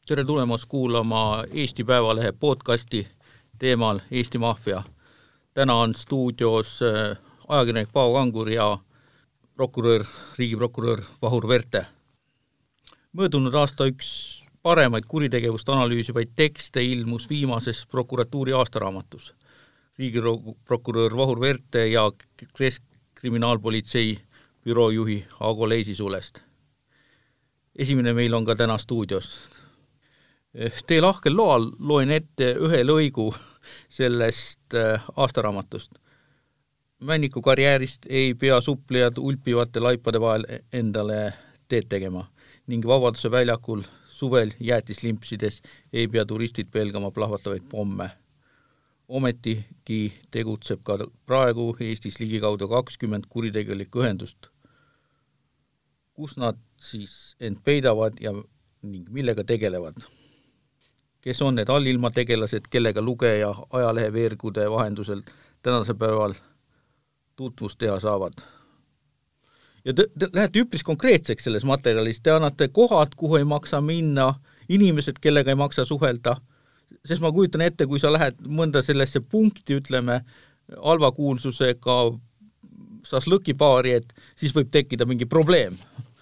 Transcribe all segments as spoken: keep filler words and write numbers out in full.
tere tulemast kuulama Eesti Päevalehe podcasti teemal Eesti maffia. Täna on stuudios ajakirjanik Paavo Kangur ja prokurör, riigiprokurör Vahur Verte. Möödunud aasta üks paremaid kuritegevust analüüsivaid tekste ilmus viimases prokuratuuri aastaraamatus. Riigiprokurör Vahur Verte ja Keskkriminaalpolitsei büroo juhi Aago Leisisulest. Esimene meil on ka täna stuudios. Teie lahkel loal loen ette ühe lõigu sellest aastaraamatust. Männiku karjäärist ei pea suplejad ulpivate laipade vahel endale teed tegema ning Vabaduse väljakul suvel jäätislimpsides ei pea turistid pelgama plahvatavaid pomme. Ometigi tegutseb ka praegu Eestis ligikaudu kakskümmend kuritegelikku ühendust. Kus nad siis end peidavad ja ning millega tegelevad? Kes on need allilma tegelased, kellega lugeja ajalehe veergude vahendusel tänase päeval tutvust teha saavad? Ja te, te lähete üpris konkreetseks selles materjalis. Te annate kohad, kuhu ei maksa minna, inimesed, kellega ei maksa suhelda, sest ma kujutan ette, kui sa lähed mõnda sellesse punkti, ütleme, halva kuulsusega šašlõkipaari, et siis võib tekkida mingi probleem.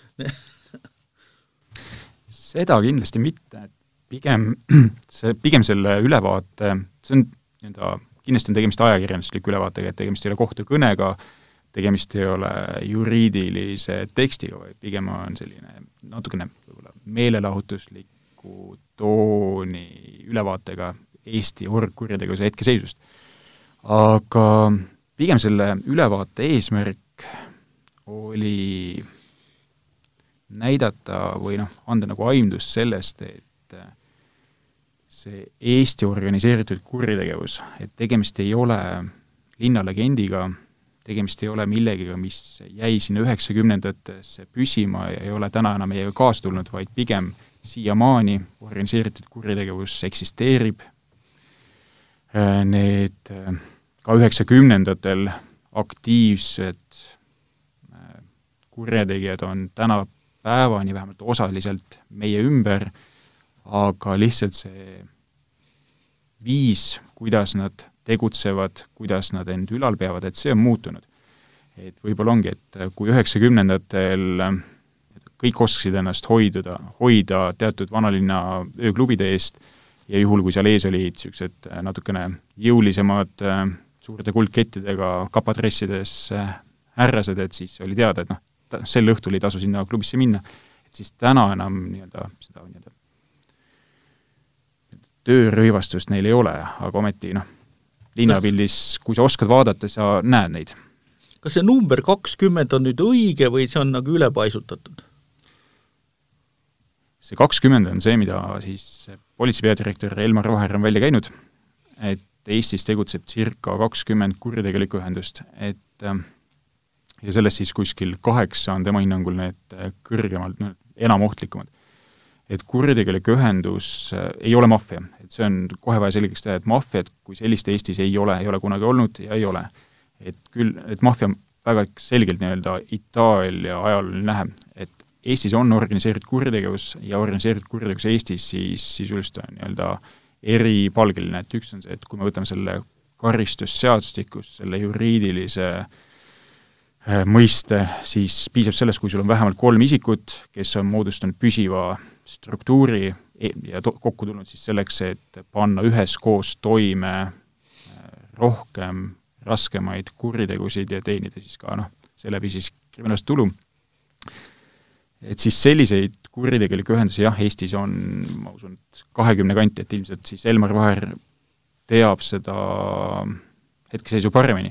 Seda kindlasti mitte. Pigem, see, pigem selle ülevaate, see on nii-öelda, kindlasti on tegemist ajakirjandusliku ülevaatega, et tegemist ei ole kohtukõnega, tegemist ei ole juriidilise tekstiga, vaid pigem on selline natukene meelelahutusliku tooni ülevaatega Eesti orgkurjategevuse hetkeseisust. Aga pigem selle ülevaate eesmärk oli näidata või noh, anda nagu aimdus sellest, et see Eesti organiseeritud kuritegevus, et tegemist ei ole linnalegendiga, tegemist ei ole millegiga, mis jäi sinna üheksakümnendatesse püsima ja ei ole täna enam meiega kaasa tulnud, vaid pigem siiamaani organiseeritud kuritegevus eksisteerib. Need ka üheksakümnendatel aktiivsed kurjategijad on täna päevani vähemalt osaliselt meie ümber, aga lihtsalt see viis, kuidas nad tegutsevad, kuidas nad end ülal peavad, et see on muutunud. Et võib-olla ongi, et kui üheksakümnendatel kõik oskasid ennast hoiduda, hoida teatud vanalinna ööklubide eest ja juhul, kui seal ees olid sellised natukene jõulisemad suurte kuldkettidega kapadressides härrased, et siis oli teada, et noh, sel õhtul ei tasu sinna klubisse minna, et siis täna enam nii-öelda seda nii-öelda töörõivastust neil ei ole, aga ometi noh, linnapildis, kui sa oskad vaadata, sa näed neid. Kas see number kakskümmend on nüüd õige või see on nagu ülepaisutatud? See kakskümmend on see, mida siis politsei peadirektor Elmar Vaher on välja käinud, et Eestis tegutseb circa kakskümmend kuritegelikku ühendust, et ja sellest siis kuskil kaheksa on tema hinnangul need kõrgemalt, no, enam ohtlikumad. Et kuritegelik ühendus ei ole maffia, et see on kohe vaja selgeks teha, et maffiat, kui sellist Eestis ei ole, ei ole kunagi olnud ja ei ole. Et küll, et maffia väga selgelt nii-öelda Itaalia ajal nähe, et Eestis on organiseeritud kuritegevus ja organiseeritud kuritegevus Eestis siis sisuliselt on nii-öelda eripalgeline, et üks on see, et kui me võtame selle karistusseadustikus, selle juriidilise mõiste, siis piisab sellest, kui sul on vähemalt kolm isikut, kes on moodustanud püsiva struktuuri ja to- kokku tulnud siis selleks, et panna ühes koos toime rohkem raskemaid kuritegusid ja teenida siis ka noh, seeläbi siis kriminaalset tulu. Et siis selliseid kuritegelikke ühendusi jah, Eestis on, ma usun, kahekümne kanti, et ilmselt siis Elmar Vaher teab seda hetkeseisu paremini.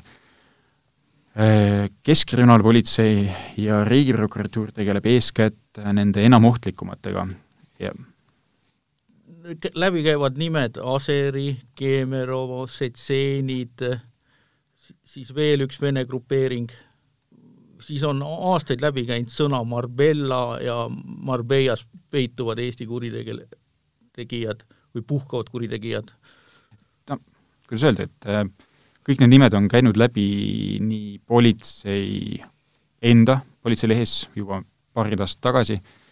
Keskkriminaalpolitsei ja riigiprokuratuur tegeleb eeskätt nende enam ohtlikumatega. Ja. Läbi käivad nimed Aseri, Keemerovo, Setseenid, siis veel üks vene grupeering. Siis on aastaid läbi käinud sõna Marbella ja Marbellas peituvad Eesti kuritegijad või puhkavad kuritegijad. No, kuidas öelda, et kõik need nimed on käinud läbi nii politsei enda, politseilehes juba paarid aastat tagasi,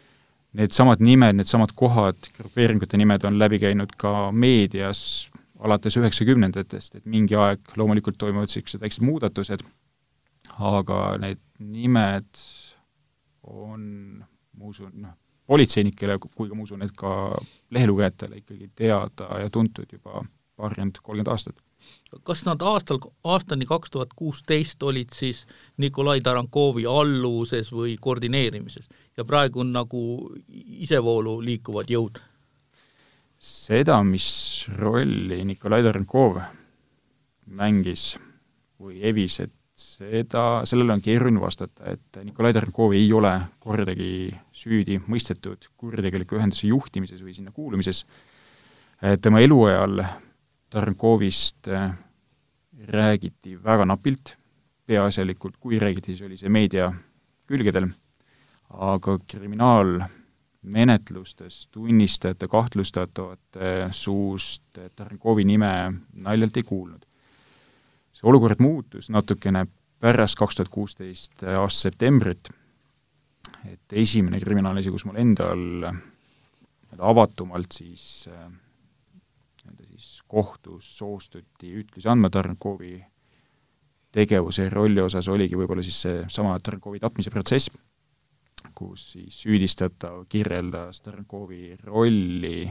need samad nimed, need samad kohad, grupeeringute nimed on läbi käinud ka meedias alates üheksakümnendatest, et mingi aeg loomulikult toimuvad sellised väiksed muudatused, aga need nimed on, ma usun, noh, politseinikele, kui ka ma usun, et ka lehelugejatele ikkagi teada ja tuntud juba paarkümmend, kolmkümmend aastat. Kas nad aastal, aastani kaks tuhat kuusteist olid siis Nikolai Tarankovi alluvuses või koordineerimises ja praegu on nagu isevoolu liikuvad jõud? Seda, mis rolli Nikolai Tarankov mängis või evis, et seda, sellele on keeruline vastata, et Nikolai Tarankov ei ole kordagi süüdi mõistetud kuritegeliku ühenduse juhtimises või sinna kuulumises. Tema eluajal Tarankovist räägiti väga napilt, peaasjalikult, kui räägiti, siis oli see meedia külgedel, aga kriminaalmenetlustes tunnistajate, kahtlustatavate suust Tarankovi nime naljalt ei kuulnud. See olukord muutus natukene pärast kaks tuhat kuusteist aasta septembrit, et esimene kriminaalasi, kus mul endal avatumalt siis siis kohtus soostuti ütlusi andma Tarankovi tegevuse ja rolli osas oligi võib-olla siis see sama Tarankovi tapmise protsess, kus siis süüdistatav kirjeldas Tarankovi rolli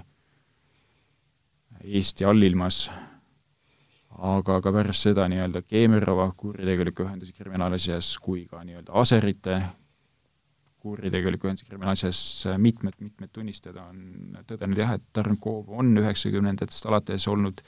Eesti allilmas, aga ka pärast seda nii-öelda Keemerova kuritegeliku ühenduse kriminaalasjas kui ka nii-öelda Aserite kuritegeliku ühenduse kriminaalasjas mitmed, mitmed tunnistajad on tõdenud jah, et Tarankov on üheksakümnendatest alates olnud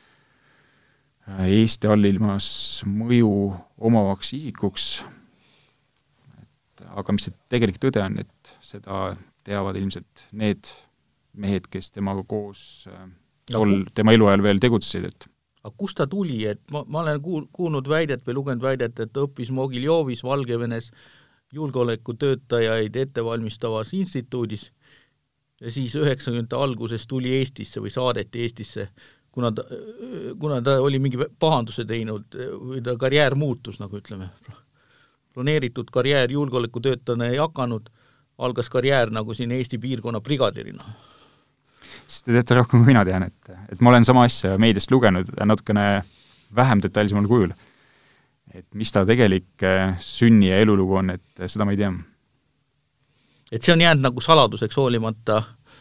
Eesti allilmas mõju omavaks isikuks, et, aga mis see tegelik tõde on, et seda teavad ilmselt need mehed, kes temaga koos tol, tema eluajal veel tegutsesid, et aga kust ta tuli, et ma, ma olen kuul, kuulnud väidet või lugenud väidet, et ta õppis Mogiljovis Valgevenes julgeolekutöötajaid ettevalmistavas instituudis ja siis üheksakümnendate alguses tuli Eestisse või saadeti Eestisse, kuna ta, kuna ta oli mingi pahanduse teinud või ta karjäär muutus, nagu ütleme. Planeeritud karjäär julgeolekutöötajana ei hakanud, algas karjäär nagu siin Eesti piirkonna brigadirina. Siis te teete rohkem kui mina tean, et, et ma olen sama asja meediast lugenud natukene vähem detailsemal kujul. Et mis ta tegelik sünni ja elulugu on, et seda ma ei tea. Et see on jäänud nagu saladuseks hoolimata.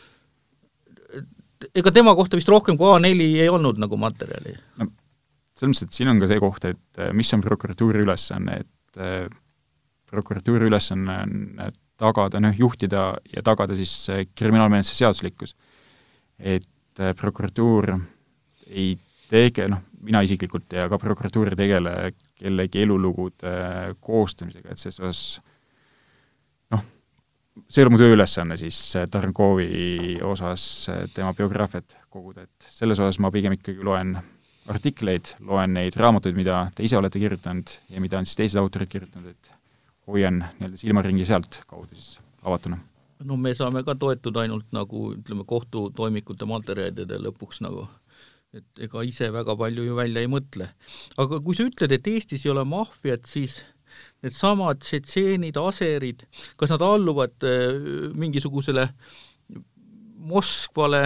Ega tema kohta vist rohkem kui A neli ei olnud nagu materjali. No, selles mõttes, et siin on ka see koht, et mis on prokuratuuri ülesanne, et prokuratuuri ülesanne on tagada, noh, juhtida ja tagada siis kriminaalmenetluse seaduslikkus. Et prokuratuur ei tege, noh, mina isiklikult ja ka prokuratuur ei tegele kellegi elulugude koostamisega, et selles osas, noh, see ei ole mu töö ülesanne siis Tarankovi osas tema biograafiat koguda, et selles osas ma pigem ikkagi loen artikleid, loen neid raamatuid, mida te ise olete kirjutanud ja mida on siis teised autorid kirjutanud, et hoian nii-öelda silmaringi sealt kaudu siis avatuna. No me saame ka toetuda ainult nagu, ütleme, kohtutoimikute materjalide lõpuks nagu, et ega ise väga palju ju välja ei mõtle. Aga kui sa ütled, et Eestis ei ole maffiat, siis need samad tšetšeenid, aserid, kas nad alluvad mingisugusele Moskvale,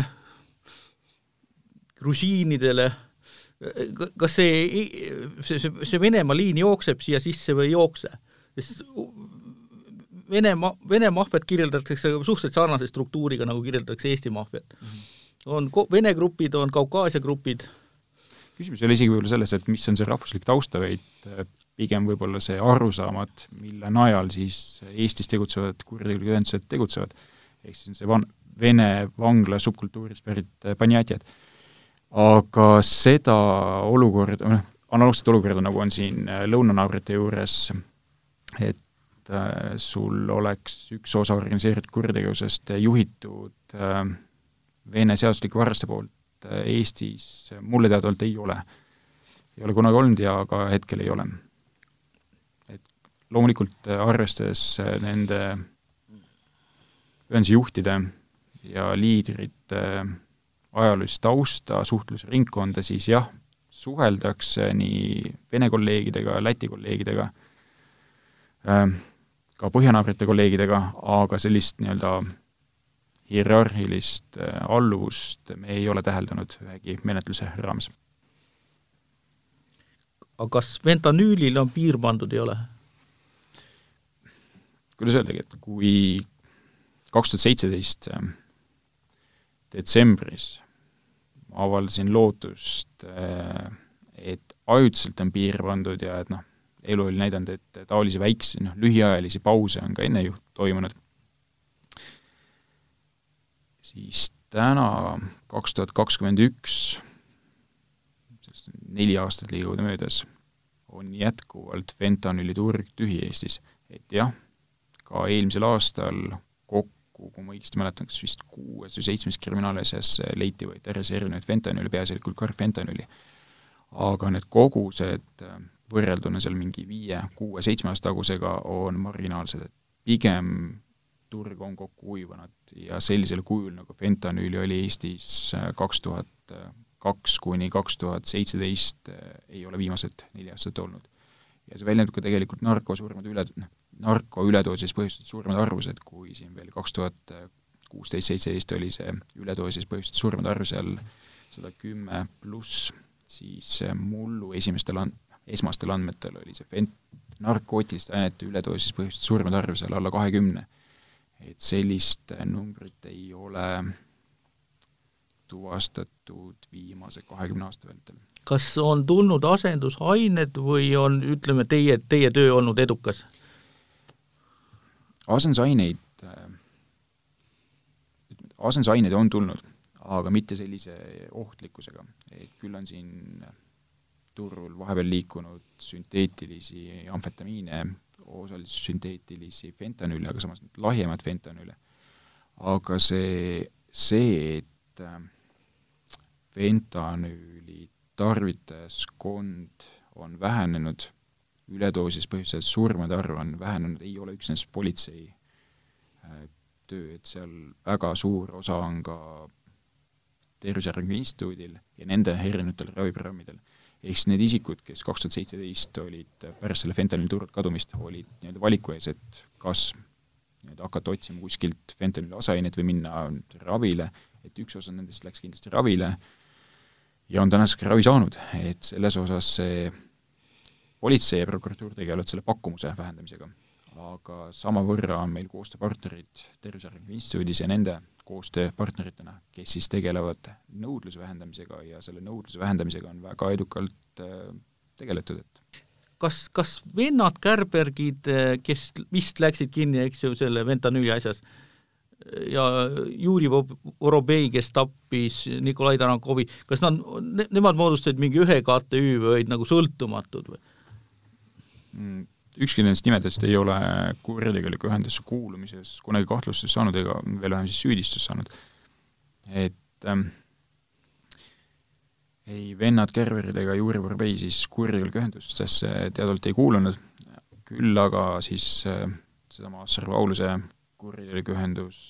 grusiinidele, kas see, see, see Venemaa liin jookseb siia sisse või ei jookse? Vene, Vene maffiat kirjeldatakse suhteliselt sarnase struktuuriga, nagu kirjeldatakse Eesti maffiat. Mm-hmm. On Vene grupid, on Kaukaasia grupid. Küsimus ei ole isegi võib-olla selles, et mis on see rahvuslik tausta, vaid pigem võib-olla see arusaamat, mille najal siis Eestis tegutsevad kuritegelikud ühendused tegutsevad. Ehk siis see van, Vene vangla subkultuurist pärit panjatjad. Aga seda olukorda, analoogset olukorda, nagu on siin lõunanaabrite juures, et sul oleks üks osa organiseeritud kuritegevusest juhitud Vene seadusliku varraste poolt Eestis mulle teadvalt ei ole. Ei ole kunagi olnud ja ka hetkel ei ole. Et loomulikult arvestades nende ühenduse juhtide ja liidrite ajaloolist tausta, suhtlusringkonda, siis jah, suheldakse nii Vene kolleegidega, Läti kolleegidega, ka põhjanaabrite kolleegidega, aga sellist nii-öelda hierarhilist alluvust me ei ole täheldanud ühegi menetluse raames. aga kas fentanüülil on piir pandud, ei ole? Kuidas öeldagi, et kui kaks tuhat seitseteist detsembris avaldasin lootust, et ajutiselt on piir pandud ja et noh, elu oli näidanud, et taolisi väikse, noh, lühiajalisi pause on ka enne ju toimunud, siis täna kaks tuhat kakskümmend üks, neli aastat liiguvad möödas, on jätkuvalt fentanüüli turg tühi Eestis. Et jah, ka eelmisel aastal kokku, kui ma õigesti mäletan, kas vist kuues või seitsmes kriminaalasjas leiti või terves erinevaid fentanüüli, peaasjalikult karfentanüüli. Aga need kogused võrrelduna seal mingi viie, kuue, seitsme aasta tagusega on marginaalsed, et pigem turg on kokku uivanud ja sellisel kujul nagu fentanüüli oli Eestis kaks tuhat kaks kuni kaks tuhat seitseteist ei ole viimased neli aastat olnud. Ja see väljendub ka tegelikult narkosurmade üle, narko üledoosis põhjustatud surmade arvus, et kui siin veel kaks tuhat kuusteist seitseteist oli see üledoosis põhjustatud surmade arv seal sada kümme pluss, siis mullu esimestel and, esmastel andmetel oli see fent, narkootiliste ainete üledoosis põhjustatud surmade arv seal alla kahekümne. Et sellist numbrit ei ole tuvastatud viimase kahekümne aasta vältel. Kas on tulnud asendusained või on, ütleme, teie, teie töö olnud edukas? Asendusaineid, asendusaineid on tulnud, aga mitte sellise ohtlikkusega. Et küll on siin turul vahepeal liikunud sünteetilisi amfetamiine, osaliselt sünteetilisi fentanüüle, aga samas lahjemad fentanüüle. Aga see, see, et fentanüüli tarvitajaskond on vähenenud, üledoosis põhjustatud surmade arv on vähenenud, ei ole üksnes politsei töö, et seal väga suur osa on ka Tervise Arengu Instituudil ja nende erinevatel raviprogrammidel. Ehk siis need isikud, kes kaks tuhat seitseteist olid pärast selle fentanüüli turult kadumist, olid nii-öelda valiku ees, et kas nii-öelda hakata otsima kuskilt fentanüüli asainet või minna ravile, et üks osa nendest läks kindlasti ravile ja on tänaseks ravi saanud, et selles osas see politsei ja prokuratuur tegelevad selle pakkumuse vähendamisega, aga samavõrra on meil koostööpartnerid Tervise Arengu Instituudis ja nende koostööpartneritena, kes siis tegelevad nõudluse vähendamisega ja selle nõudluse vähendamisega on väga edukalt tegeletud. Et kas, kas vennad Kärbergid, kes vist läksid kinni, eks ju, selle fentanüüli asjas, ja Juri Vorobei, kes tappis Nikolai Tarankovi, kas nad, ne, nemad moodustasid mingi ühe K T Ü või nagu sõltumatud või? Ükski nendest nimedest ei ole kuritegeliku ühendusse kuulumises kunagi kahtlustust saanud ega veel vähem siis süüdistust saanud. Et ähm, ei vennad Kärberid ega Juri Vorobei siis kuritegeliku ühendustesse teadvalt ei kuulunud, küll aga siis äh, sedama Assar Pauluse kuritegeliku ühendus,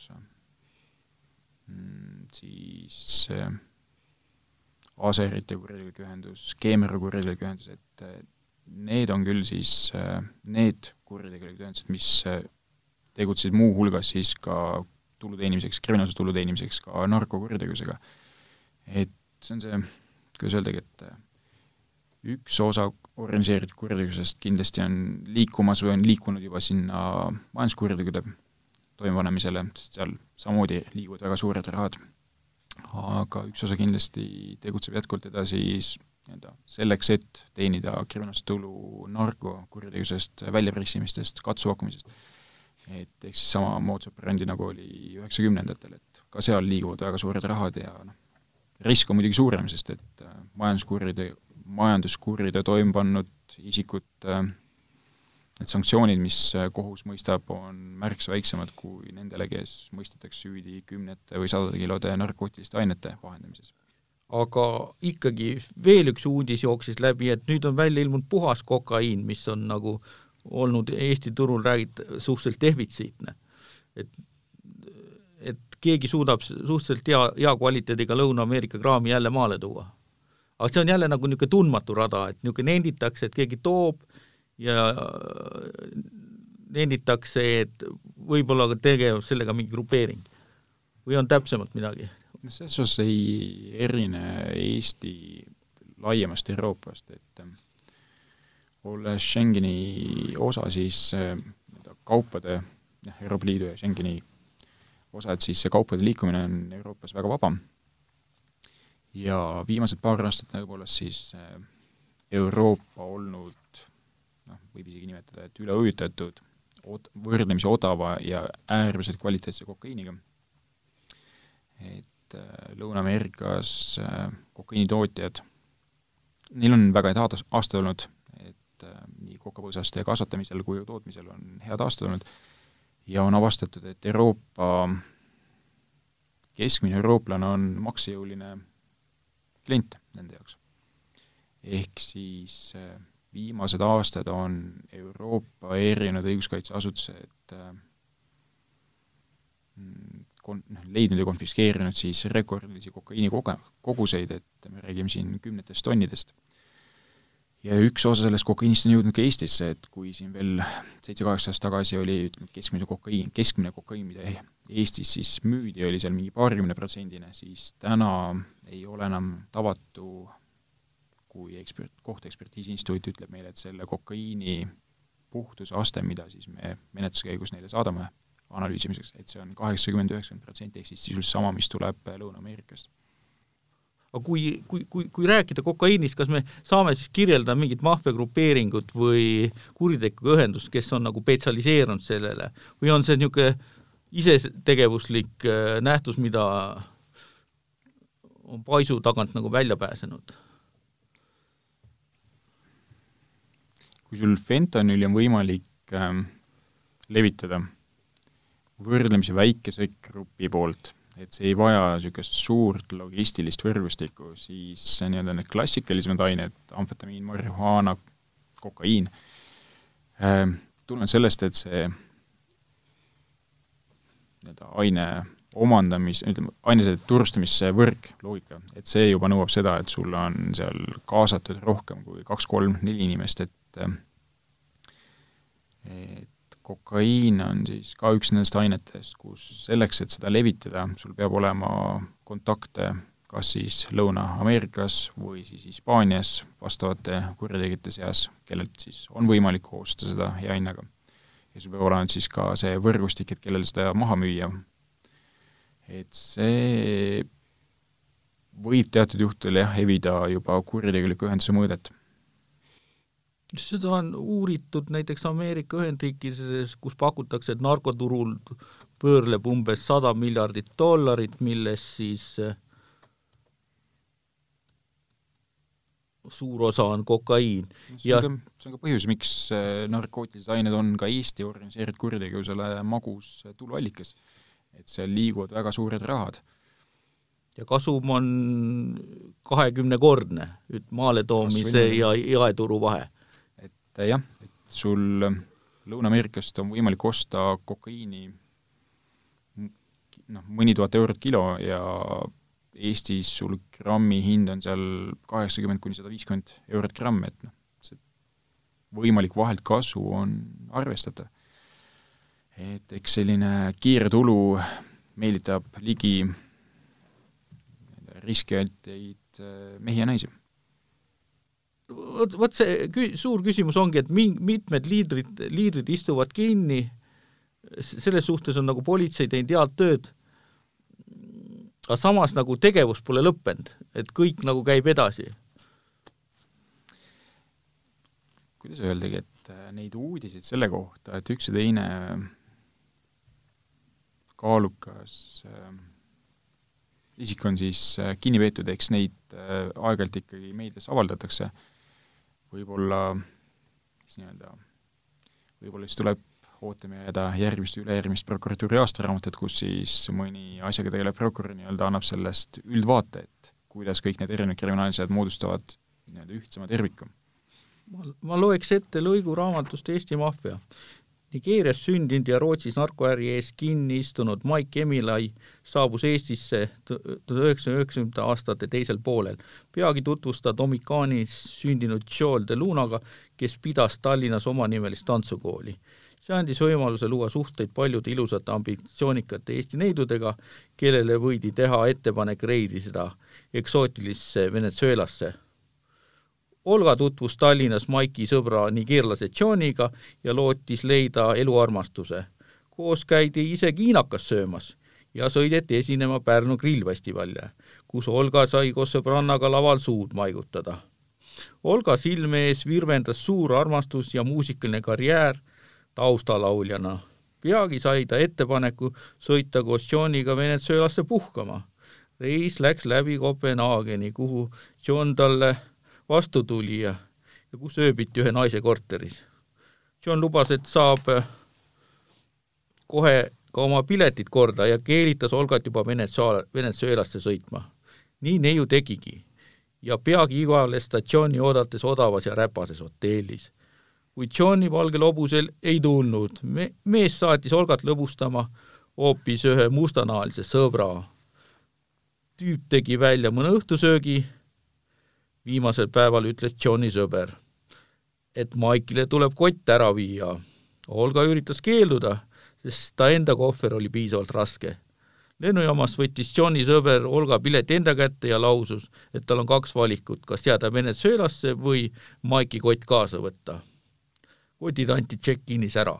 siis äh, Aserite kuritegeliku ühendus, Keemera kuritegeliku ühendus, et äh, need on küll siis äh, need kuritegelikud ühendused, mis äh, tegutsesid muu hulgas siis ka tulu teenimiseks, kriminaalse tulu teenimiseks ka narkokuritegevusega. Et see on see, kuidas öeldagi, et äh, üks osa organiseeritud kuritegevusest kindlasti on liikumas või on liikunud juba sinna majanduskuritegevuse toimepanemisele, sest seal samamoodi liiguvad väga suured rahad. Aga üks osa kindlasti tegutseb jätkuvalt edasi selleks, et teenida kriminaalset tulu narkokuritegevusest, väljapressimistest, katsupakkumisest. Et eks sama moodsad brändi nagu oli üheksakümnendatel, et ka seal liiguvad väga suured rahad ja no, risk on muidugi suurem, sest et majanduskuride, majanduskuride toime pannud isikud, need sanktsioonid, mis kohus mõistab, on märksa väiksemad kui nendele, kes mõistetakse süüdi kümnete või sadade kilode narkootiliste ainete vahendamises. Aga ikkagi veel üks uudis jooksis läbi, et nüüd on välja ilmunud puhas kokaiin, mis on nagu olnud Eesti turul räägid suhteliselt defitsiitne. Et, et keegi suudab suhteliselt hea, hea kvaliteediga Lõuna-Ameerika kraami jälle maale tuua. Aga see on jälle nagu niisugune tundmatu rada, et niisugune nenditakse, et keegi toob ja nenditakse, et võib-olla tegeb sellega mingi grupeering. või on täpsemalt midagi? Selles osas ei erine Eesti laiemast Euroopast, et olles Schengeni osa, siis kaupade, Euroopa Liidu ja Schengeni osa, et siis see kaupade liikumine on Euroopas väga vaba. Ja viimased paar aastat tõepoolest siis Euroopa olnud, noh, võib isegi nimetada, et üleujutatud võrdlemisi odava ja äärmiselt kvaliteetse kokaiiniga. Et Lõuna-Ameerikas kokaiinitootjad, neil on väga head aastad olnud, et nii kokapõõsaste kasvatamisel kui tootmisel on head aastad olnud ja on avastatud, et Euroopa, keskmine eurooplane on maksejõuline klient nende jaoks. Ehk siis viimased aastad on Euroopa erinevad õiguskaitseasutused kon- leidnud ja konfiskeerinud siis rekordilisi kokaiini koguseid, et me räägime siin kümnetest tonnidest. Ja üks osa sellest kokaiinist on jõudnud ka Eestisse, et kui siin veel seitse-kaheksa aastat tagasi oli keskmine kokaiin, keskmine kokaiin, mida Eestis siis müüdi, oli seal mingi paarkümne protsendine, siis täna ei ole enam tavatu, kui ekspert, kohtuekspertiisi instituut ütleb meile, et selle kokaiini puhtuse aste, mida siis me menetluskäigus neile saadame analüüsimiseks, et see on kaheksakümmend üheksakümmend protsenti, ehk siis sisuliselt sama, mis tuleb Lõuna-Ameerikast. Aga kui, kui, kui, kui rääkida kokaiinist, kas me saame siis kirjelda mingit maffiagrupeeringut või kuritegevusega ühendust, kes on nagu spetsialiseerunud sellele, või on see niisugune isetegevuslik nähtus, mida on paisu tagant nagu välja pääsenud? Kui sul fentanüüli on võimalik ähm, levitada võrdlemisi väikese grupi poolt, et see ei vaja niisugust suurt logistilist võrgustikku, siis nii-öelda need klassikalisemad ained, amfetamiin, marihuaana, kokaiin, ähm, tulen sellest, et see nii-öelda aine omandamis, ütleme, aine turustamise võrk, loogika, et see juba nõuab seda, et sul on seal kaasatud rohkem kui kaks, kolm, neli inimest, et et kokaiin on siis ka üks nendest ainetest, kus selleks, et seda levitada, sul peab olema kontakte kas siis Lõuna-Ameerikas või siis Hispaanias vastavate kurjategijate seas, kellelt siis on võimalik koostada seda hea hinnaga. Ja sul peab olema siis ka see võrgustik, et kellel seda maha müüa. Et see võib teatud juhtudel jah, evida juba kurjategeliku ühenduse mõõdet. Seda on uuritud näiteks Ameerika Ühendriikides, kus pakutakse, et narkoturul pöörleb umbes sada miljardit dollarit, milles siis suur osa on kokaiin. See on, ja... ka, see on ka põhjus, miks narkootilised ained on ka Eesti organiseeritud kuritegevusele magus tuluallikas. Et seal liiguvad väga suured rahad. Ja kasum on kahekümnekordne maale toomise ja jaeturu vahe. Et jah, et sul Lõuna-Ameerikast on võimalik osta kokaiini noh, mõni tuhat eurot kilo ja Eestis sul grammi hind on seal kaheksakümmend kuni sada viiskümmend eurot gramm, et noh, see võimalik vahelt kasu on arvestada. Et eks selline kiire tulu meelitab ligi riskialteid mehi ja naisi. Vot, vot see kü- suur küsimus ongi, et mitmed liidrid, liidrid istuvad kinni, selles suhtes on nagu politsei teinud head tööd, aga samas nagu tegevus pole lõppenud, et kõik nagu käib edasi. Kuidas öeldagi, et neid uudiseid selle kohta, et üks ja teine kaalukas isik on siis kinni peetud, eks neid aeg-ajalt ikkagi meedias avaldatakse, võib-olla siis nii-öelda, võib-olla siis tuleb ootame jääda järgmist ülejärgmist prokuratuuri aastaraamatut, kus siis mõni asjaga tegelev prokurör nii-öelda annab sellest üldvaate, et kuidas kõik need erinevad kriminaalsed moodustavad nii-öelda ühtsema terviku. Ma, ma loeks ette lõigu raamatust Eesti maffia. Nigeerias sündinud ja Rootsis narkoäri ees kinni istunud Mike Emilai saabus Eestisse tuhat üheksasaja üheksakümnendate aastate teisel poolel. Peagi tutvustada Dominikaanis sündinud Joel de Lunaga, kes pidas Tallinnas omanimelist tantsukooli. See andis võimaluse luua suhteid paljude ilusate ambitsioonikate Eesti neidudega, kellele võidi teha ettepanek reisida eksootilisse Venezuelasse. Olga tutvus Tallinnas Maiki sõbra nigeerlase Johniga ja lootis leida eluarmastuse. Koos käidi ise kiinakas söömas ja sõideti esinema Pärnu grillfestivalile, kus Olga sai koos sõbrannaga laval suud maigutada. Olga silme ees virvendas suur armastus ja muusikaline karjäär taustalauljana. Peagi sai ta ettepaneku sõita koos Johniga Venezuelasse puhkama. Reis läks läbi Kopenhaageni, kuhu John talle vastu tuli ja, ja kus ööbiti ühe naise korteris. John lubas, et saab kohe ka oma piletid korda ja keelitas Olgat juba Venezuelasse sõitma. Nii neiu tegigi ja peagi igale statsiooni oodates odavas ja räpases hotellis. Kui Johni valgel hobusel ei tulnud, Me, mees saatis Olgat lõbustama hoopis ühe mustanaalise sõbra. Tüüp tegi välja mõne õhtusöögi. Viimasel päeval ütles Johni sõber, et Maikile tuleb kott ära viia. Olga üritas keelduda, sest ta enda kohver oli piisavalt raske. Lennujaamas võttis Johni sõber Olga pileti enda kätte ja lausus, et tal on kaks valikut, kas jääda Venezuelasse või Maiki kott kaasa võtta. Kotid anti check-inis ära.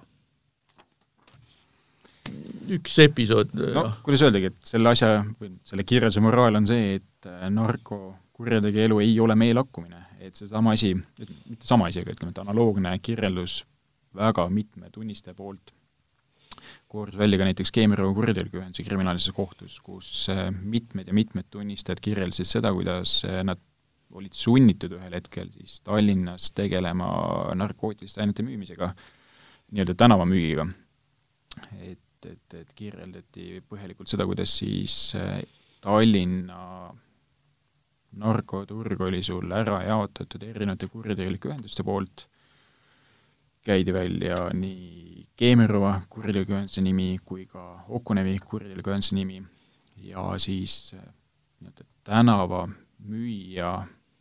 Üks episood. No, kuidas öeldagi, et selle asja, selle kirjase moraal on see, et narko kurjategi elu ei ole meie lakkumine. Et see sama asi, mitte sama asi, aga ütleme, et analoogne kirjeldus väga mitme tunniste poolt koorus välja ka näiteks Keemiarõu kurjateliku ühenduse kriminaalses kohtus, kus mitmed ja mitmed tunnistajad kirjeldasid seda, kuidas nad olid sunnitud ühel hetkel siis Tallinnas tegelema narkootiliste ainete müümisega, nii-öelda tänavamüügiga. Et, et, et kirjeldati põhjalikult seda, kuidas siis Tallinna narkoturg oli sul ära jaotatud erinevate kurjategelike ühenduste poolt, käidi välja nii Keemiarõu kurjateliku ühenduse nimi kui ka Okunevi kurjateliku ühenduse nimi ja siis nii-öelda tänava müüja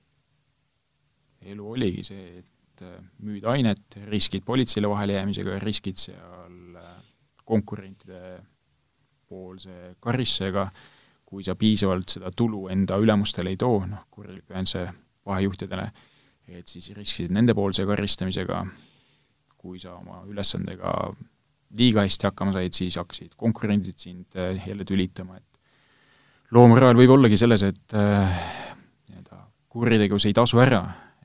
elu oligi see, et müüd ainet, riskid politseile vahele jäämisega, riskid seal konkurentide poolse karistusega, kui sa piisavalt seda tulu enda ülemustele ei too, noh, kurjaliku ühenduse vahejuhtidele, et siis riskid nende poolse karistamisega, kui sa oma ülesandega liiga hästi hakkama said, siis hakkasid konkurendid sind jälle tülitama, et loomoraal võib ollagi selles, et äh, kuritegevus ei tasu ära,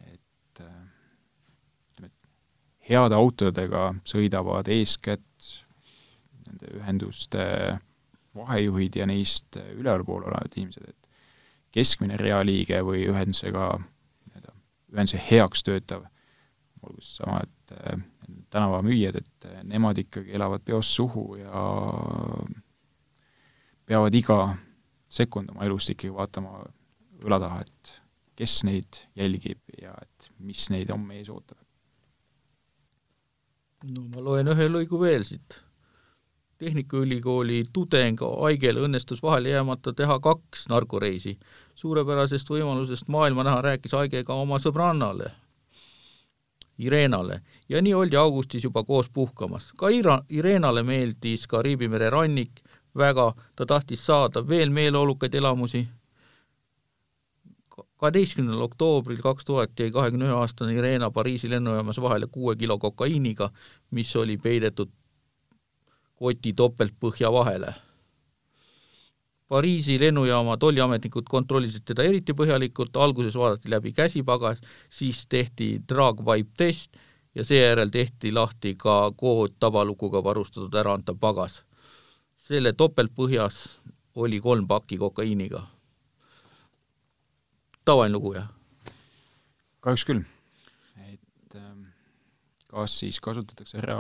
heade autodega sõidavad eeskätt nende ühenduste vahejuhid ja neist ülevalpool olevad inimesed, et keskmine realiige või ühendusega, ühenduse heaks töötav, olgu sama, et tänavamüüjad, et nemad ikkagi elavad peos suhu ja peavad iga sekund oma elust ikkagi vaatama õla taha, et kes neid jälgib ja et mis neid homme ees ootab. No ma loen ühe lõigu veel siit. Tehnikaülikooli tudeng Aigel õnnestus vahele jäämata teha kaks narkoreisi. Suurepärasest võimalusest maailma näha rääkis Aige ka oma sõbrannale, Irenale, ja nii oldi augustis juba koos puhkamas. Ka Ira- Irenale meeldis Kariibi mere rannik väga, ta tahtis saada veel meeleolukaid elamusi. kaheteistkümnendal oktoobril kaks tuhat jäi kahekümne ühe aastane Irena Pariisi lennujaamas vahele kuue kilo kokaiiniga, mis oli peidetud koti topeltpõhja vahele. Pariisi lennujaama tolliametnikud kontrollisid teda eriti põhjalikult, alguses vaadati läbi käsipagas, siis tehti drag-vibe test ja seejärel tehti lahti ka kood tabalukuga varustatud äraantav pagas. Selle topeltpõhjas oli kolm pakki kokaiiniga. Tavaline lugu, jah? Kahjuks küll. Et kas siis kasutatakse ära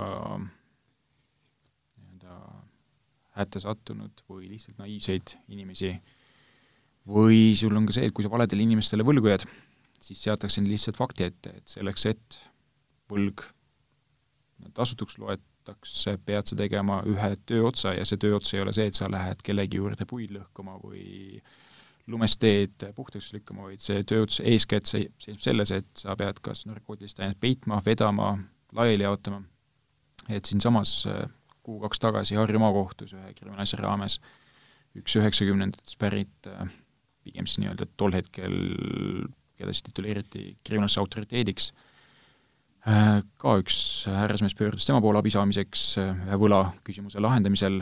hätta sattunud või lihtsalt naiivseid inimesi või sul on ka see, et kui sa valedele inimestele võlgu jääd, siis seatakse lihtsalt fakti ette, et selleks, et võlg tasutuks loetakse, pead sa tegema ühe tööotsa ja see tööotsa ei ole see, et sa lähed kellegi juurde puid lõhkuma või lumest teed puhtaks lükkama, vaid see tööots eeskätt seisab selles, et sa pead kas narkootilist ainet peitma, vedama, laiali jaotama et siin samas kuu-kaks tagasi Harju maakohtus ühe kriminaalse raames üks üheksakümnendatest pärit pigem siis nii-öelda tol hetkel, keda siis tituleeriti kriminaalse autoriteediks, ka üks härrasmees pöördus tema poole abi saamiseks ühe võla küsimuse lahendamisel,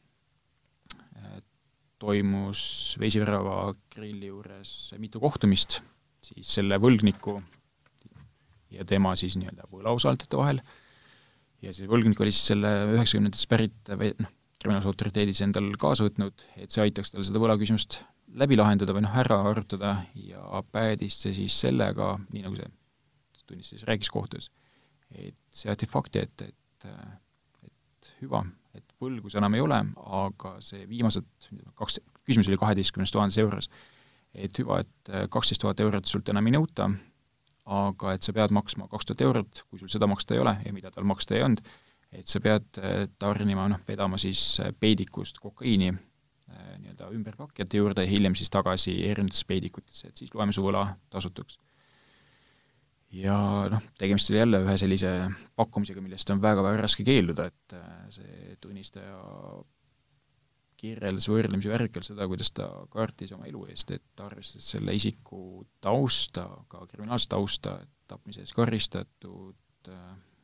toimus Veisivärava grilli juures mitu kohtumist siis selle võlgniku ja tema siis nii-öelda võlausaldajate vahel, ja see võlgnik oli siis selle üheksakümnendatest pärit noh, kriminaalse autoriteedis endal kaasa võtnud, et see aitaks tal seda võlaküsimust läbi lahendada või noh, ära arutada, ja päädis see siis sellega, nii nagu see tunnis siis rääkis kohtus, et seati fakti, et, et, et hüva, et võlgus enam ei ole, aga see viimased kaks, küsimus oli kaheteistkümnest tuhandes euros, et hüva, et kaksteist tuhat eurot sult enam ei nõuta, aga et sa pead maksma kaks tuhat eurot, kui sul seda maksta ei ole ja mida tal maksta ei olnud, et sa pead tarnima, noh, vedama siis peidikust kokaiini nii-öelda ümberkakjate juurde ja hiljem siis tagasi erinevates peidikutesse, et siis loeme su võla tasutuks. Ja noh, tegemist oli jälle ühe sellise pakkumisega, millest on väga-väga raske keelduda, et see tunnistaja kirjeldas võrdlemisi värvikalt seda, kuidas ta kaartis oma elu eest, et arvestades selle isiku tausta, ka kriminaalset tausta, et tapmise eest karistatud,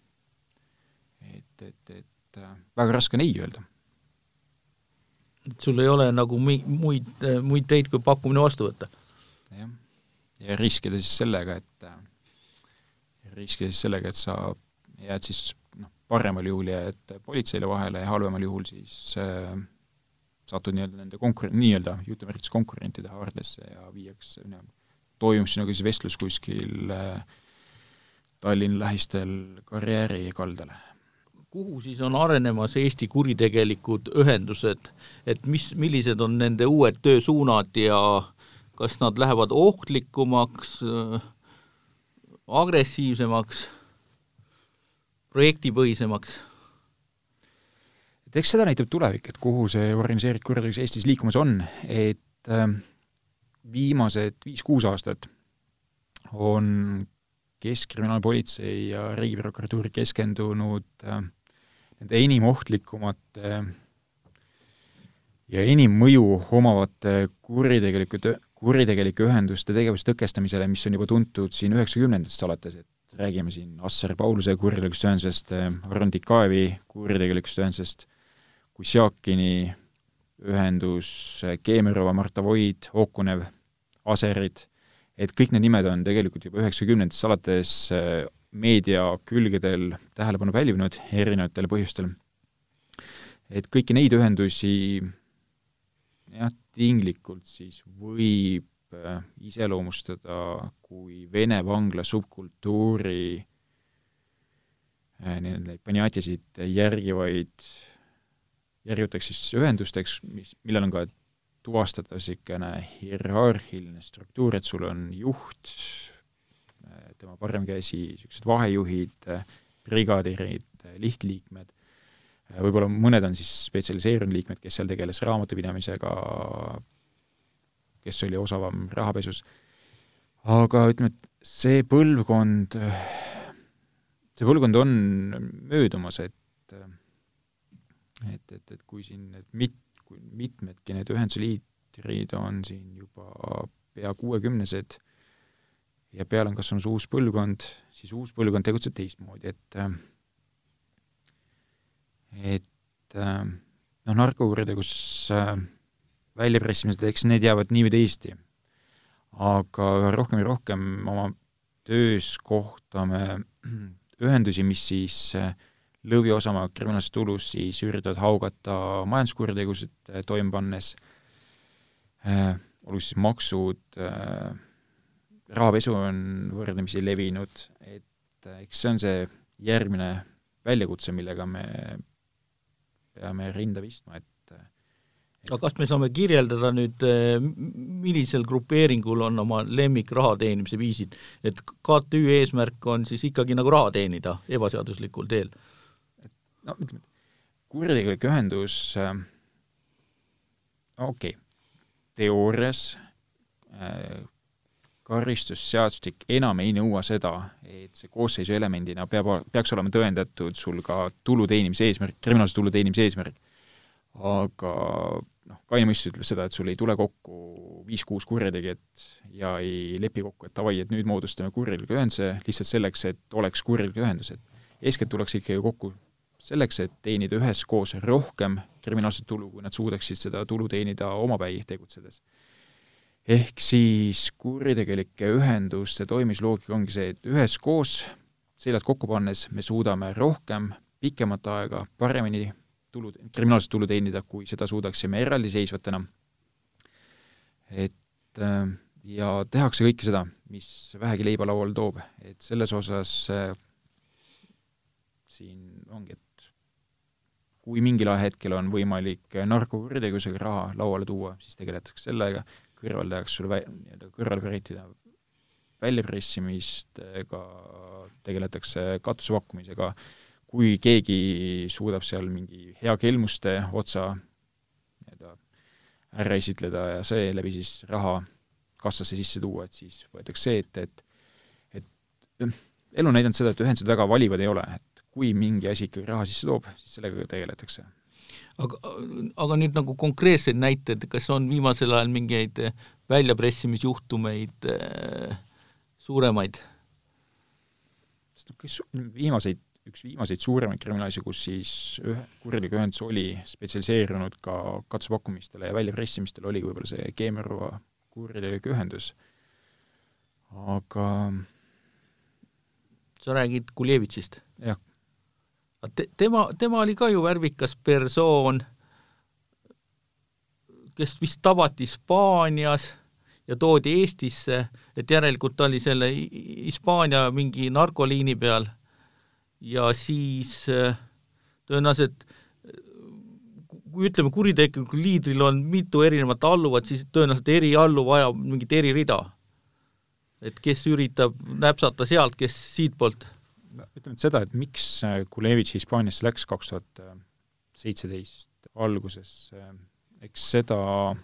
et, et, et väga raske on ei öelda. Et sul ei ole nagu muid, muid teid kui pakkumine vastu võtta? Jah, ja riskida siis sellega, et riskida siis sellega, et sa jääd siis noh, paremal juhul jääd politseile vahele ja halvemal juhul siis äh, satud nii-öelda nende konkur-, nii-öelda jutumärkides konkurentide haardesse ja viiaks, toimus nagu siis vestlus kuskil äh, Tallinna lähistel karjääri kaldale. Kuhu siis on arenemas Eesti kuritegelikud ühendused, et mis, millised on nende uued töösuunad ja kas nad lähevad ohtlikumaks, agressiivsemaks, projektipõhisemaks? Et eks seda näitab tulevik, et kuhu see organiseeritud kuritegevus Eestis liikumas on, et viimased viis-kuus aastat on Keskkriminaalpolitsei ja Riigiprokuratuuri keskendunud nende enim ohtlikumate ja enim mõju omavate kuritegelikud, kuritegelike ühenduste tegevuse tõkestamisele, mis on juba tuntud siin üheksakümnendatest alates, et räägime siin Assar Pauluse kuritegelikust ühendusest, Aron Tikaevi kuritegelikust ühendusest, Kusjakini ühendus, Keemerova, Marta Void, Okunev, Aserid, et kõik need nimed on tegelikult juba üheksakümnendatest alates meedia külgedel tähelepanu pälvinud erinevatel põhjustel. Et kõiki neid ühendusi jah, tinglikult siis võib iseloomustada kui Vene vangla subkultuuri neid paniatiasid järgivaid, järgitaks siis ühendusteks, mis, millel on ka tuvastada selline hierarhiline struktuur, et sul on juht, tema parem käsi, sellised vahejuhid, brigaadirid, lihtliikmed, võib-olla mõned on siis spetsialiseerunud liikmed, kes seal tegeles raamatupidamisega, kes oli osavam rahapesus. Aga ütleme, et see põlvkond, see põlvkond on möödumas, et, et, et, et kui siin need mit, kui mitmedki need ühenduse liidrid on siin juba pea kuuekümnesed ja peale on kasvanud uus põlvkond, siis uus põlvkond tegutseb teistmoodi, et et noh, narkokuritegevus väljapressimised, eks need jäävad nii või teisesti, aga rohkem ja rohkem oma töös kohtame ühendusi, mis siis lõviosama kriminaalsest tulus siis üritavad haugata majanduskuritegevused toime pannes, äh, olgu siis maksud, äh, rahapesu on võrdlemisi levinud, et äh, eks see on see järgmine väljakutse, millega me peame rinda vistma, et, et aga kas me saame kirjeldada nüüd, millisel grupeeringul on oma lemmik raha teenimise viisid, et K T Ü eesmärk on siis ikkagi nagu raha teenida ebaseaduslikul teel? No, ütleme, kuritegelik ühendus, äh, okei, okay, teoorias äh, karistusseadustik enam ei nõua seda, et see koosseisu elemendina peab, peaks olema tõendatud sul ka tulu teenimise eesmärk, kriminaalse tulu teenimise eesmärk. Aga noh, kaine mõistus ütleb seda, et sul ei tule kokku viis-kuus kurjategijat ja ei lepi kokku, et tavai, et nüüd moodustame kurjaliku ühenduse lihtsalt selleks, et oleks kurjaliku ühendus. Eeskätt tuleks ikkagi kokku selleks, et teenida üheskoos rohkem kriminaalset tulu, kui nad suudaksid seda tulu teenida omapäi tegutsedes. Ehk siis kuritegelike ühenduste toimisloogika ongi see, et üheskoos seljad kokku pannes me suudame rohkem, pikemat aega, paremini tulu, kriminaalset tulu teenida, kui seda suudaksime eraldiseisvatena. Et ja tehakse kõike seda, mis vähegi leiba laual toob. Et selles osas siin ongi, et kui mingil hetkel on võimalik narkokuritegevusega raha lauale tuua, siis tegeletakse sellega, kõrvaldajaks sulle vä- kõrvalveritida väljapressimistega, tegeletakse katusepakkumisega, kui keegi suudab seal mingi hea kelmuste otsa ära esitleda ja see läbi siis raha kassasse sisse tuua, et siis võetakse see, et, et, et elu näidanud seda, et ühendused väga valivad ei ole, et kui mingi asi ikkagi raha sisse toob, siis sellega tegeletakse. Aga, aga nüüd nagu konkreetseid näited, kas on viimasel ajal mingeid väljapressimisjuhtumeid äh, suuremaid? Viimaseid, üks viimaseid suuremaid kriminaalisi, kus siis ühe kurjaliku ühendus oli spetsialiseerunud ka katsupakkumistele ja väljapressimistele, oli võib-olla see Keemerova kurjaliku ühendus. Aga sa räägid Kuljevitšist? Jah. Te, tema, tema oli ka ju värvikas persoon, kes vist tabati Hispaanias ja toodi Eestisse, et järelikult ta oli selle Hispaania mingi narkoliini peal ja siis tõenäoliselt, kui ütleme kuritegeliku liidril on mitu erinevat alluvat, siis tõenäoliselt eri allu vajab mingit eri rida. Et kes üritab näpsata sealt, kes siit poolt. Ütleme seda, et miks Kuljevitš Hispaaniasse läks kaks tuhat seitseteist alguses, eks seda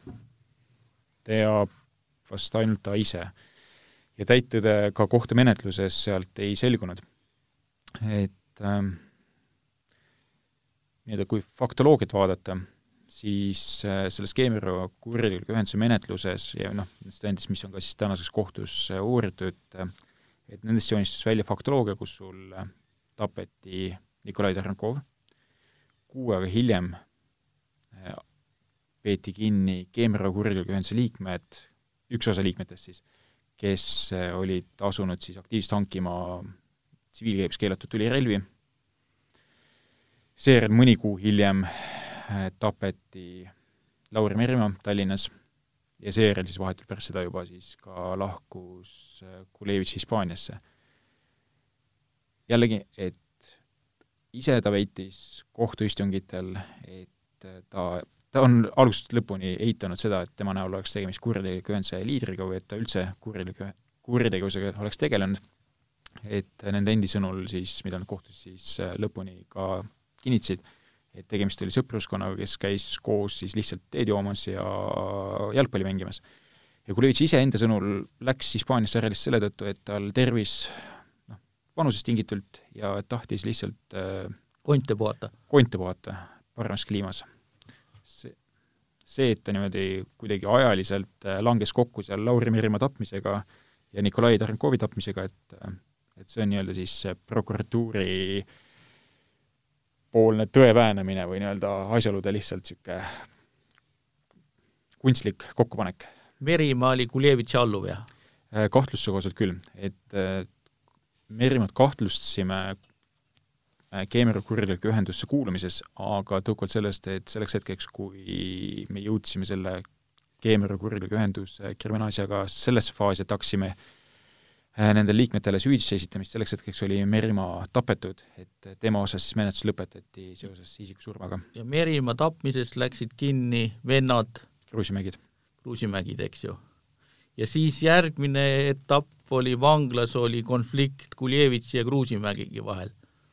teab vast ainult ta ise. Ja täitõde ka kohtumenetluses sealt ei selgunud. Et ähm, nii-öelda kui faktoloogiat vaadata, siis äh, selles Keemerova kurjaliku ühenduse menetluses ja noh, tõendis, mis on ka siis tänaseks kohtus äh, uuritud, äh, et nendest joonistus välja faktoloogia, kus sul tapeti Nikolai Tarnkov. Kuu aega hiljem peeti kinni Keemerova kurjaliku ühenduse liikmed, üks osa liikmetest siis, kes olid asunud siis aktiivselt hankima tsiviilkäibes keelatud tulirelvi. Seejärel mõni kuu hiljem tapeti Lauri Merimaa Tallinnas ja seejärel siis vahetult pärast seda juba siis ka lahkus Kuljevitš Hispaaniasse. Jällegi, et ise ta väitis kohtuistungitel, et ta, ta on algusest lõpuni eitanud seda, et tema näol oleks tegemist kurjaliku ühenduse liidriga või et ta üldse kuritegevusega oleks tegelenud, et nende endi sõnul siis, mida nad kohtus siis lõpuni ka kinnitasid, et tegemist oli sõpruskonnaga, kes käis koos siis lihtsalt teed joomas ja jalgpalli mängimas. Ja Kuljevitš ise enda sõnul läks Hispaaniasse järelist selle tõttu, et tal tervis noh, vanusest tingitult ja tahtis lihtsalt äh, konte puhata. konte puhata paremas kliimas. See, see, et ta niimoodi kuidagi ajaliselt langes kokku seal Lauri Merimaa tapmisega ja Nikolai Tarnkovi tapmisega, et, et see on nii-öelda siis prokuratuuri poolne tõeväänamine või nii-öelda asjaolude lihtsalt siuke kunstlik kokkupanek. Merimaa oli Kuljevitši alluv, jah? Kahtlustuse kohaselt küll, et Merimaad kahtlustasime Keemerova kurjaliku ühendusse kuulumises, aga tõukvalt sellest, et selleks hetkeks, kui me jõudsime selle Keemerova kurjaliku ühenduse kriminaalasjaga sellesse faasi, et hakkasime nende liikmetele süüdistuse esitamist, selleks hetkeks oli Merimaa tapetud, et tema osas siis menetlus lõpetati seoses isiku surmaga. Ja Merimaa tapmises läksid kinni vennad Kruusimägid. Kruusimägid, eks ju. Ja siis järgmine etapp oli vanglas, oli konflikt Kuljevitši ja Kruusimägigi vahel.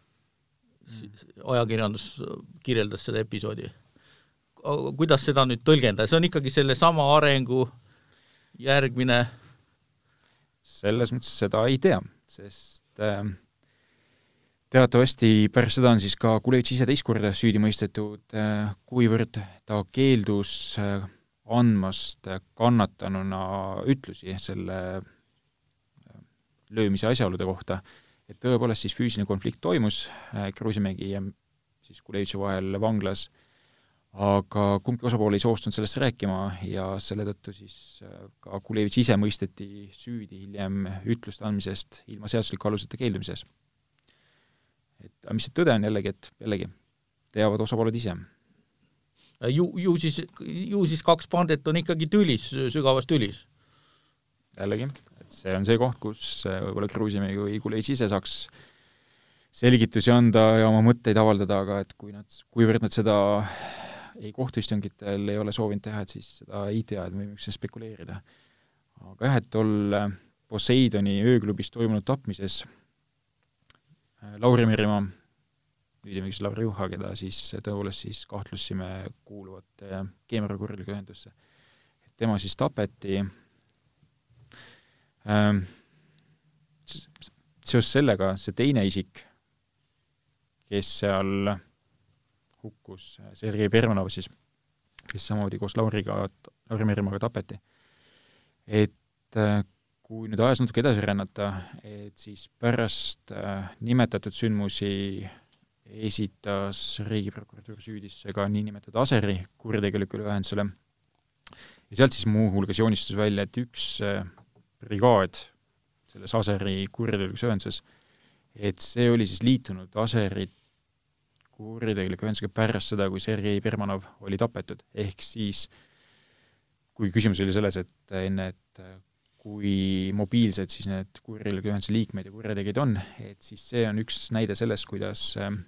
Ajakirjandus kirjeldas seda episoodi. Kuidas seda nüüd tõlgendada? See on ikkagi selle sama arengu järgmine selles mõttes seda ei tea, sest äh, teatavasti pärast seda on siis ka Kulevitš ise teist korda süüdi mõistetud, äh, kuivõrd ta keeldus äh, andmast kannatanuna ütlusi selle äh, löömise asjaolude kohta, et tõepoolest siis füüsiline konflikt toimus äh, Kruusimägi ja siis Kulevitši vahel vanglas, aga kumbki osapool ei soostunud sellest rääkima ja selle tõttu siis ka Kulevitš ise mõisteti süüdi hiljem ütluste andmisest ilma seadusliku aluseta keeldumises. Et, aga mis see tõde on jällegi, et jällegi teavad osapooled ise. Ju, ju, siis, ju siis kaks pandet on ikkagi tülis, sügavas tülis? Jällegi, et see on see koht, kus võib-olla Kruusimägi või Kulevitš ise saaks selgitusi anda ja oma mõtteid avaldada, aga et kui nad, kuivõrd nad seda ei kohtuistungitel ei ole soovinud teha, et siis seda ei tea, et me võime üksteise spekuleerida. Aga jah, et tol Poseidoni ööklubis toimunud tapmises Lauri Merimaa, nüüd siis Lauri Juha, keda siis tõepoolest siis kahtlusime kuuluvat Keemera kurjaliku ühendusse. Et tema siis tapeti ähm, seos sellega see teine isik, kes seal hukkus, Sergei Permanov siis, kes samamoodi koos Lauriga, Lauri Merimaaga tapeti. Et kui nüüd ajas natuke edasi rännata, et siis pärast nimetatud sündmusi esitas Riigiprokuratuur süüdisse ka niinimetatud Aseri kuritegelikule ühendusele. Ja sealt siis muu hulgas joonistus välja, et üks brigaad selles Aseri kuritegelikuse ühenduses, et see oli siis liitunud Aseri kuritegeliku ühendusega pärast seda, kui Sergei Permanov oli tapetud. Ehk siis, kui küsimus oli selles, et enne, et kui mobiilsed siis need kuritegeliku ühenduse liikmed ja kurjategijad on, et siis see on üks näide sellest, kuidas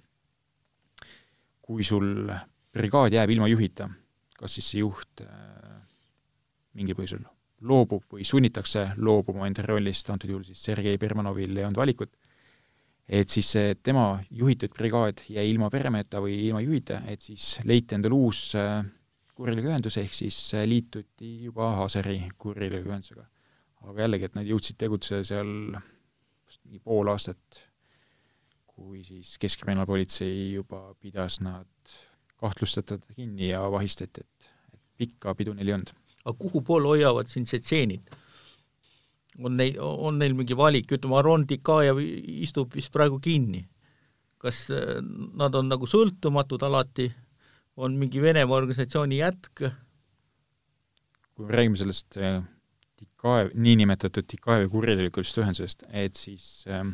kui sul brigaad jääb ilma juhita, kas siis see juht mingi põhjusel loobub või sunnitakse loobuma enda rollist, antud juhul siis Sergei Permanovil ei olnud valikut, et siis tema juhitud brigaad jäi ilma peremeheta või ilma juhita, et siis leiti endal uus kurjaliku ühendus, ehk siis liituti juba Aseri kurjaliku ühendusega. Aga jällegi, et nad jõudsid tegutseda seal pool aastat, kui siis Keskkriminaalpolitsei juba pidas nad kahtlustatud kinni ja vahistati, et, et pikka pidu neil ei olnud. Aga kuhu pool hoiavad siin tsetseenid? On neil, on neil mingi valik, ütleme, Aron Tikajev istub vist praegu kinni. Kas nad on nagu sõltumatud alati, on mingi Venemaa organisatsiooni jätk? Kui me räägime sellest Tikajev, niinimetatud Tikajevi kuritegelikust ühendusest, et siis äh,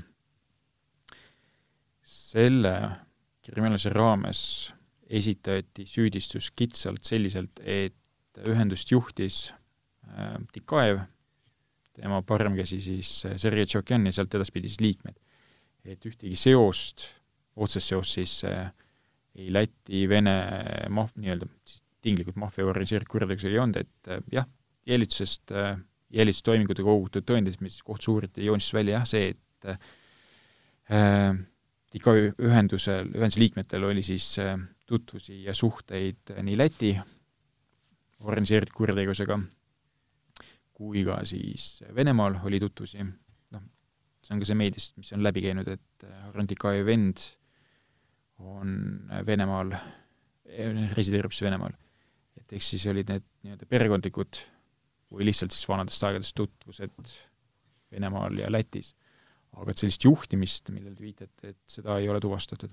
selle kriminaalse raames esitati süüdistus kitsalt selliselt, et ühendust juhtis äh, Tikajev, tema parem käsi siis Sergei Tšokjan ja sealt edaspidi siis liikmed. Et ühtegi seost, otsest seost siis äh, ei Läti, Vene, maf, nii-öelda tinglikult mafia organiseeritud kurjategevusega ei olnud, et äh, jah, jälitusest, äh, jälitustoimingute kogutud tõendid, mis kohtus uuriti, joonistus välja jah, see, et äh, Tika ühendusel, ühenduse liikmetel oli siis äh, tutvusi ja suhteid nii Läti organiseeritud kurjategevusega kui ka siis Venemaal oli tutvusi, noh, see on ka see meediast, mis on läbi käinud, et Aron Tikajevi vend on Venemaal, resideerib siis Venemaal. Et eks siis olid need nii-öelda perekondlikud või lihtsalt siis vanadest aegadest tutvused Venemaal ja Lätis. Aga et sellist juhtimist, millel viitate, et seda ei ole tuvastatud.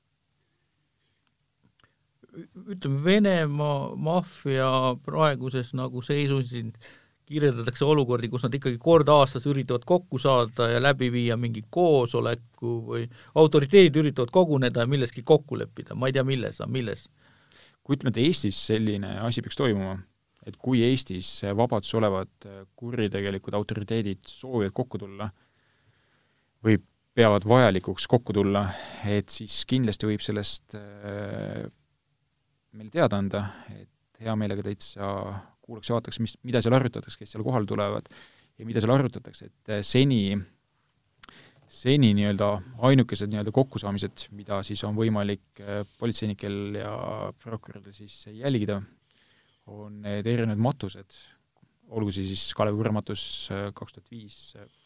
Ütleme, Venemaa maffia praeguses nagu seisusin kirjeldatakse olukordi, kus nad ikkagi kord aastas üritavad kokku saada ja läbi viia mingi koosoleku või autoriteedid üritavad koguneda ja milleski kokku leppida. Ma ei tea, milles, aga milles? Kui ütleme, et Eestis selline asi peaks toimuma, et kui Eestis vabadus olevad kuritegelikud autoriteedid soovivad kokku tulla või peavad vajalikuks kokku tulla, et siis kindlasti võib sellest äh, meile teada anda, et hea meelega täitsa kuulaks ja vaataks, mis, mida seal arutatakse, kes seal kohal tulevad ja mida seal arutatakse, et seni, seni nii-öelda ainukesed nii-öelda kokkusaamised, mida siis on võimalik politseinikel ja prokuröridel siis jälgida, on need erinevad matused, olgu siis Kalevi kurmatus kaks tuhat viis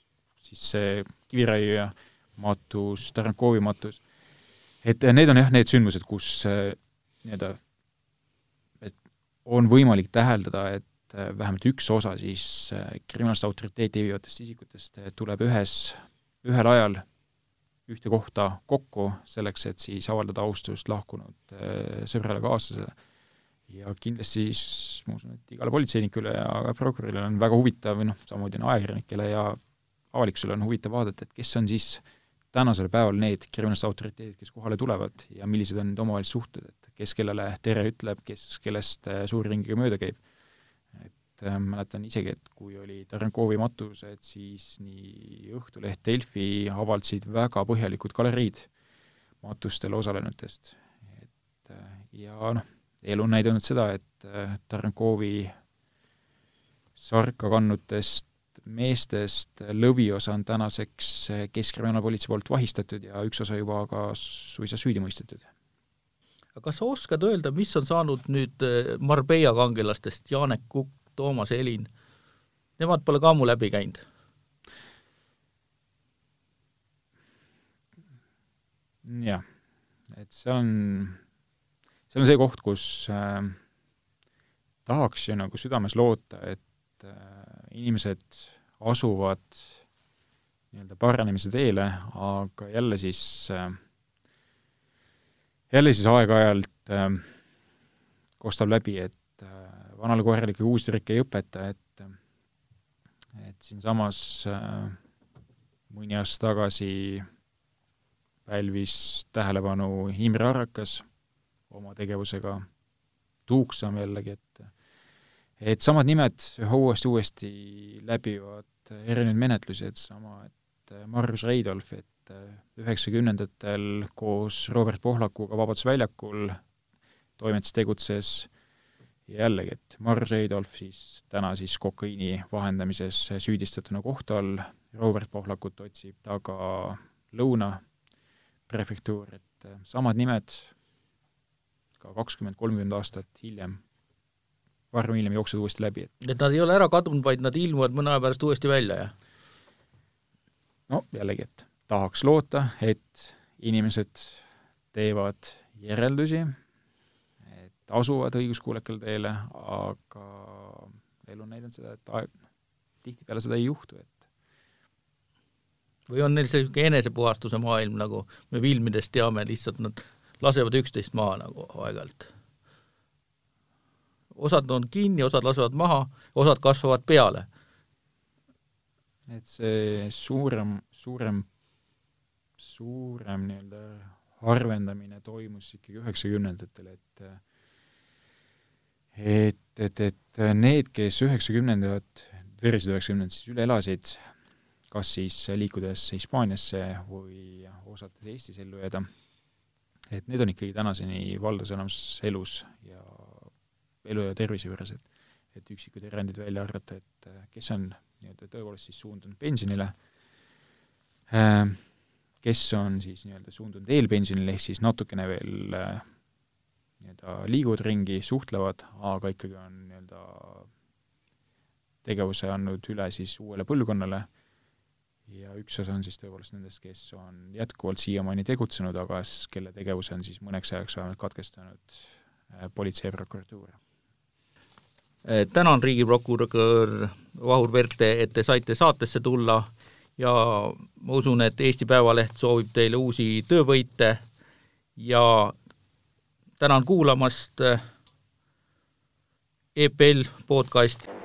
siis see Kiviraiu matus, Tarankovi matus, et need on jah need sündmused, kus nii-öelda, et on võimalik täheldada, et vähemalt üks osa siis kriminaalset autoriteeti viivatest isikutest tuleb ühes, ühel ajal ühte kohta kokku selleks, et siis avaldada austust lahkunud sõbrale kaaslasele. Ja kindlasti siis, ma usun, et igale politseinikule ja prokurile on väga huvitav, noh, samamoodi on ajakirjanikele ja avalikkusele on huvitav vaadata, et kes on siis tänasel päeval need kriminaalsed autoriteedid, kes kohale tulevad ja millised on need omavahelised suhted, et kes kellele tere ütleb, kes kellest suuri ringiga mööda käib. Et äh, mäletan isegi, et kui oli Tarankovi matused, siis nii Õhtuleht, Delfi avaldasid väga põhjalikud galeriid matustel osalenutest. Et, äh, ja noh, elu on näidanud seda, et äh, Tarankovi sarka kannutest meestest lõviosa on tänaseks keskkriminaalpolitsei poolt vahistatud ja üks osa juba ka suisa süüdi mõistetud. Kas sa oskad öelda, mis on saanud nüüd Marbella kangelastest, Janek Kukk, Toomas Elin? Nemad pole ka ammu läbi käinud. Jah, et see on, see on see koht, kus äh, tahaks ju nagu südames loota, et äh, inimesed asuvad nii-öelda paranemise teele, aga jälle siis äh, jälle siis aeg-ajalt äh, kostab läbi, et äh, vanale koerale ikka uusi trikke ei õpeta, et, et siin samas äh, mõni aasta tagasi pälvis tähelepanu Imre Arakas oma tegevusega, Tuuksam jällegi, et et samad nimed uuesti uuesti läbivad erinevaid menetlusi, et sama, et Margus Reidolf, et üheksakümnendatel koos Robert Pohlakuga Vabadusväljakul toimetas, tegutses ja jällegi, et Margus Reidolf siis täna siis kokaiini vahendamises süüdistatuna kohtu all, Robert Pohlakut otsib taga Lõuna prefektuur, et samad nimed ka kakskümmend kolmkümmend aastat hiljem varem hiljem jooksed uuesti läbi. Et nad ei ole ära kadunud, vaid nad ilmuvad mõne aja pärast uuesti välja, jah? No jällegi, et tahaks loota, et inimesed teevad järeldusi, et asuvad õiguskuulekal teele, aga elu on näidanud seda, et aeg, tihtipeale seda ei juhtu. Et... või on neil selline enesepuhastuse maailm, nagu me filmidest teame, lihtsalt nad lasevad üksteist maha nagu aeg-ajalt. Osad on kinni, osad lasevad maha, osad kasvavad peale. Et see suurem, suurem, suurem nii-öelda harvendamine toimus ikkagi üheksakümnendatel, et et, et, et need, kes üheksakümnendad, verisid üheksakümnendad siis üle elasid, kas siis liikudes Hispaaniasse või osates Eestis ellu jääda, et need on ikkagi tänaseni valdas enamus elus ja elu ja tervise juures, et, et üksikud erandid välja arvata, et kes on nii-öelda tõepoolest siis suundunud pensionile, kes on siis nii-öelda suundunud eelpensionile, ehk siis natukene veel nii-öelda liiguvad ringi, suhtlevad, aga ikkagi on nii-öelda tegevuse andnud üle siis uuele põlvkonnale ja üks osa on siis tõepoolest nendest, kes on jätkuvalt siiamaani tegutsenud, aga kelle tegevuse on siis mõneks ajaks vähemalt katkestanud politsei ja prokuratuur. Tänan riigiprokurör Vahur Verte, et te saite saatesse tulla ja ma usun, et Eesti Päevaleht soovib teile uusi töövõite ja tänan kuulamast E P L podcast.